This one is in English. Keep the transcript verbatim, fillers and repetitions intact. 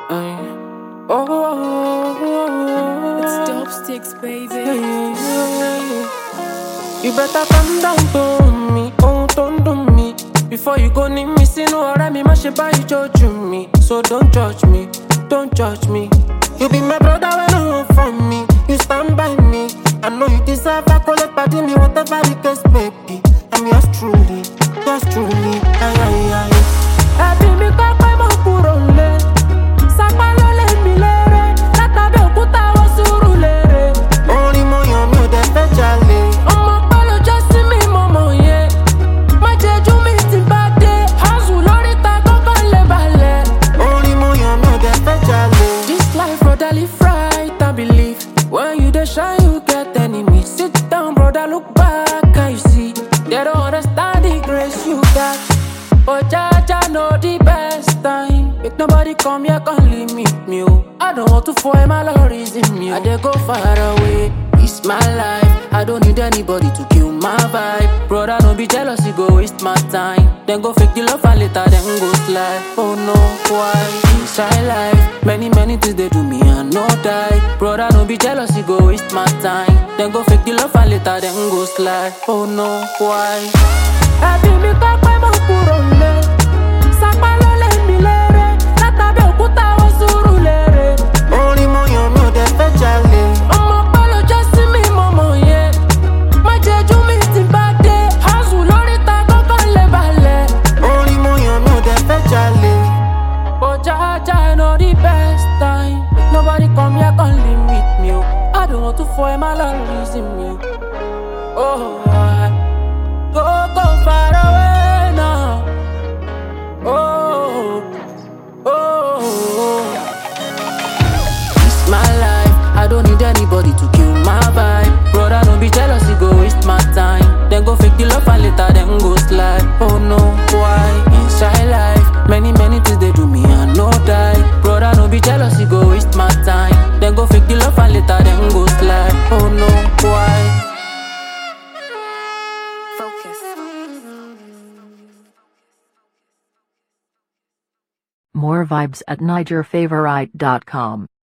Ay. Oh, oh, oh, It's oh. dope sticks, baby. Yeah, yeah, yeah, yeah. You better calm down to me, oh, don't do me. Before you go need me, see no alright, me mash by you judge me. So don't judge me, don't judge me. You be my brother when I want from me. You stand by me. I know you deserve a call party me, whatever the case may be. I'm yours truly, yours truly. Ay, ay, ay. Happy me kọ́kọ́ mo kúrò lé. Sápá ló lé mi léré. Látàbí òkúta wọ́n sùúrù léré. Orin mo yàn mi ò dẹ̀ fẹ́ jalè. Ọmọ pẹ́ ló jẹ́ sí mi mo mọ̀ yẹn. Má jẹjú mi ti bá dé. Hustle lórí ta kọ́kọ́ lè balẹ̀. Orin mo yàn mi ò dẹ̀ fẹ́ jalè. This life brother live right and believe. When you dey shine you get enemy. Sit down brother look back and you see. They don't understand the grace you got. But Jaja know the best time. Make nobody come here can limit me. Oh. I don't want to fall my lorries in me. I dey go far away. It's my life. I don't need anybody to kill my vibe. Brother, no be jealous, you go waste my time. Then go fake the love and later then go slide. Oh no, why? Inside life, many many things they do me and no die. Brother, no be jealous, you go waste my time. Then go fake the love and later then go slide. Oh no, why? Happy me kọ́kọ́ mo kúrò lé. Sápá ló lé mi léré. Látàbí òkúta wọ́n sùúrù léré. Orin mo yàn mi ò dẹ̀ fẹ́ jalè. Ọmọ pẹ́ ló jẹ́ sí mi mo mọ̀ yẹn. Má jẹjú mi ti bá dé. Hustle lórí ta kọ́kọ́ lè balẹ̀. Orin mo yàn mi ò dẹ̀ fẹ́ jalè. But Jaja know the best time. Nobody come here can limit me. Oh. I don't want to fall my lorries in me. Oh, I go go far away now. Oh, oh, oh. It's my life. I don't need anybody to kill my vibe. Brother, don't be jealous, you go waste my time. Then go fake the love and later then go slide. Oh no, why? Inside life, many many things they do me and no die. Brother, don't be jealous, you go waste my time. Then go fake the love and later then go slide. Oh no, why? Focus. More vibes at niger favorite dot com.